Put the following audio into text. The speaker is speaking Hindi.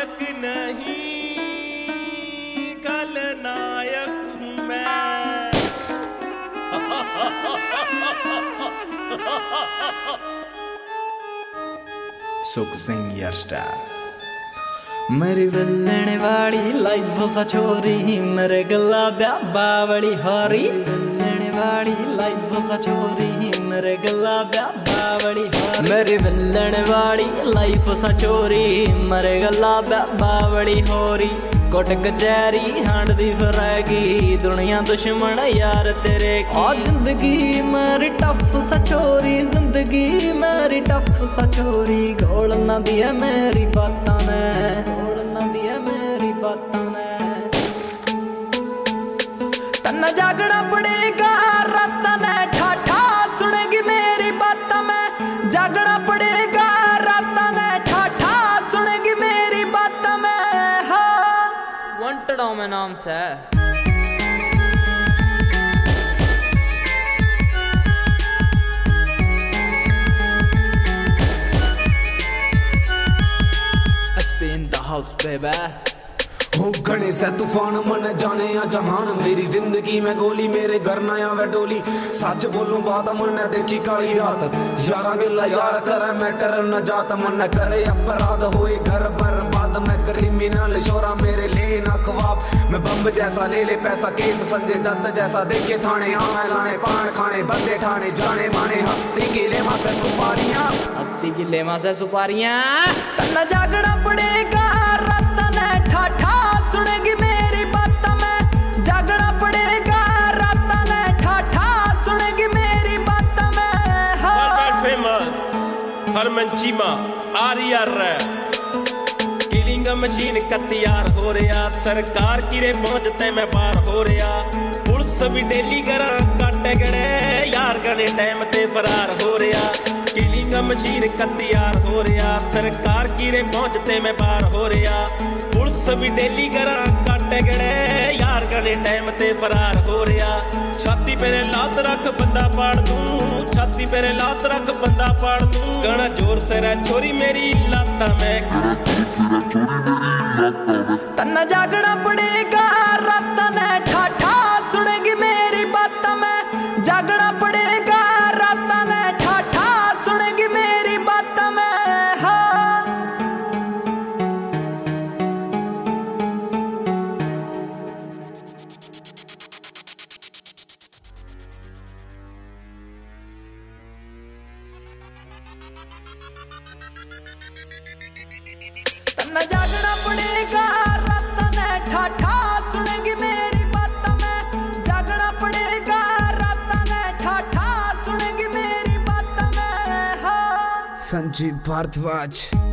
नायक नहीं कल नायक हूं मैं। सुख सिंह यार स्टार। मेरी विलने वाली लाइफ सा छोरी मेरे गला ब्याबा बड़ी हारी। विलने वाली लाइफ सा छोरी मेरे गला ब्याबा बड़ी हारी। मेरी विलने वाली लाइफ सा छोरी मेरे गला ब्याबा बड़ी होरी। कोट कचहरी हांडदी फिरेगी दुनिया दुश्मन यार तेरे की। आ जिंदगी मेरी टफ सा छोरी, जिंदगी मेरी टफ सा छोरी। घोल ना दिया मेरी बातां ने, घोल ना दिया मेरी बातां ने। तन्ना जागना पड़ेगा रात ने ठाठा सुनेगी मेरी बातां में। जागना पड़ेगा रात ने ठाठा सुनेगी मेरी बातां में। वांटेड हूं मैं नाम से। in the house baby। हो घने से तूफान मन जाने या जहान। मेरी जिंदगी में गोली मेरे घर ना आवे डोली। सच बोलूं बात मन देखी काली रात। यारा गिला यार करे मैटर न जात। मन करे अपराध होए घर बर्बाद। मैं क्रिमिनल शोरा मेरे ले ना ख्वाब। मैं बम जैसा ले ले पैसा केस संजय दत्त जैसा देखे थाने। आवे लाने पान खाने बंदे ठाने जाने माने। हस्ती की लेमा से सुपारियां, हस्ती की लेमा से सुपारियां। तन्ना जागना पड़ेगा रात ने ठाठा सुनेगी मेरी बातां में। जागना पड़ेगा रात ने ठाठा सुनेगी मेरी बातां में। वर्ल्ड फेमस हरमन चीमा आरियर किलिंग मशीन का तैयार हो रहा। सरकार किरे पहुंचते मैं बाहर हो रहा। पुलिस भी डेली करा काटे गड़े यार गने टाइम ते फरार हो रहा। किलिंग मशीन का तैयार हो रहा। सरकार किरे पहुंचते मैं बाहर हो रहा। पुलिस भी डेली करा काटे गड़े यार गने टाइम ते फरार हो रहा। छाती पे लात रख बंदा पाड़ दूं। छाती पे लात रख बंदा पाड़ दूं। गणा जोर से रह छोरी मेरी लाता में। तन्ना जागना पड़ेगा रात ने ठाठा सुनेगी मेरी बातां में। जागना पड़ेगा रात ने ठाठा सुनेगी मेरी बातां में। तन्ना जागना पड़ेगा रात ने ठाठा सुनेगी मेरी बातां में। जागना पड़ेगा रात ने ठाठा सुनेगी मेरी बातां में। संजीव भारद्वाज।